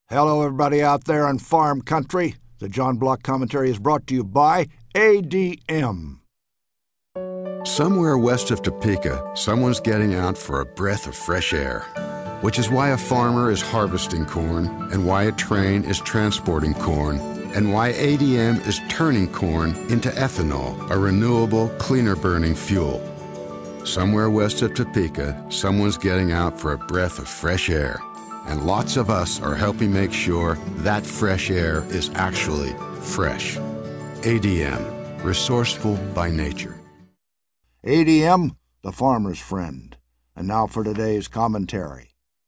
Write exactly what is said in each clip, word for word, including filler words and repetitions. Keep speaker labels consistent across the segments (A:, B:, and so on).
A: Hello, everybody out there in farm country. The John Block Commentary is brought to you by A D M.
B: Somewhere west of Topeka, someone's getting out for a breath of fresh air, which is why a farmer is harvesting corn, and why a train is transporting corn, and why A D M is turning corn into ethanol, a renewable, cleaner-burning fuel. Somewhere west of Topeka, someone's getting out for a breath of fresh air. And lots of us are helping make sure that fresh air is actually fresh. A D M, resourceful by nature.
A: A D M, the farmer's friend. And now for today's commentary.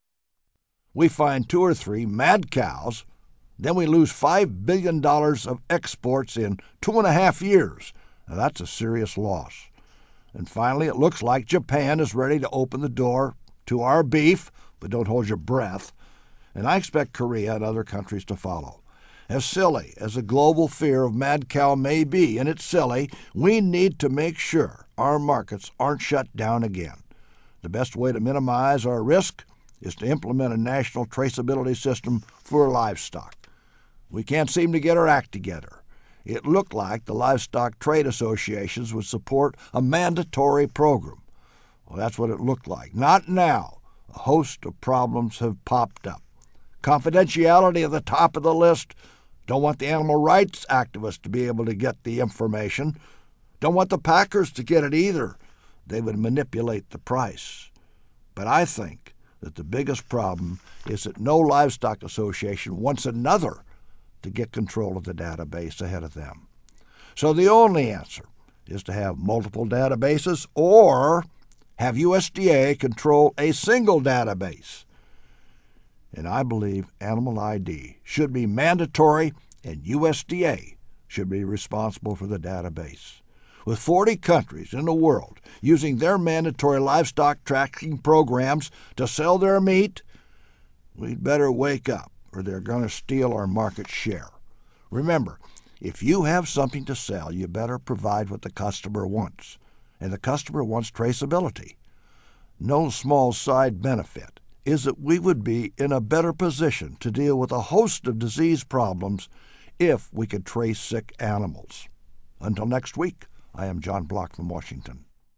A: We find two or three mad cows, then we lose five billion dollars of exports in two and a half years. Now that's a serious loss. And finally, it looks like Japan is ready to open the door to our beef, but don't hold your breath. And I expect Korea and other countries to follow. As silly as the global fear of mad cow may be, and it's silly, we need to make sure our markets aren't shut down again. The best way to minimize our risk is to implement a national traceability system for livestock. We can't seem to get our act together. It looked like the livestock trade associations would support a mandatory program. Well, that's what it looked like. Not now. A host of problems have popped up. Confidentiality at the top of the list. Don't want the animal rights activists to be able to get the information. Don't want the packers to get it either. They would manipulate the price. But I think that the biggest problem is that no livestock association wants another to get control of the database ahead of them. So the only answer is to have multiple databases or have U S D A control a single database. And I believe Animal I D should be mandatory and U S D A should be responsible for the database. With forty countries in the world using their mandatory livestock tracking programs to sell their meat, we'd better wake up or they're going to steal our market share. Remember, if you have something to sell, you better provide what the customer wants. And the customer wants traceability. No small side benefit is that we would be in a better position to deal with a host of disease problems if we could trace sick animals. Until next week, I am John Block from Washington.